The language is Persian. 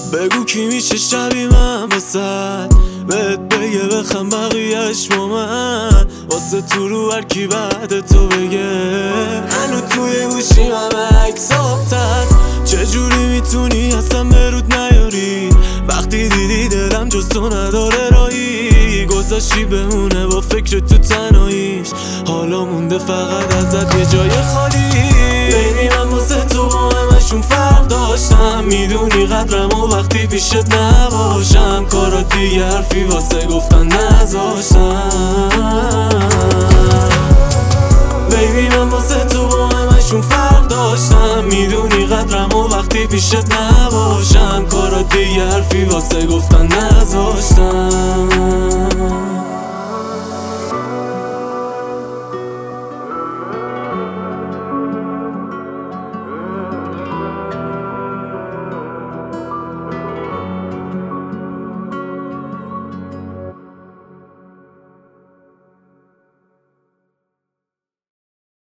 بگو کی میشه شبیه من واسد، بهت بگه بخم بقیهش با من، واسه تو رو هرکی بعد تو بگه. هنو توی گوشیم همه عکسات هست، چجوری میتونی اصلا برود نیاری وقتی دیدی دلم جز تو نداره راهی، گذاشتی بمونه با فکر تو تنهاییش، حالا مونده فقط ازت یه جای خالی. بیبی من واسه تو با همشون فرق داشتم، میدونی قدرم و وقتی پیشت نباشم، کارا دیگه حرفی واسه گفتن نذاشتم. بیبی من واسه تو با همشون فرق داشتم، میدونی قدرم و وقتی پیشت نباشم، کارا دیگه حرفی واسه گفتن نذاشتم.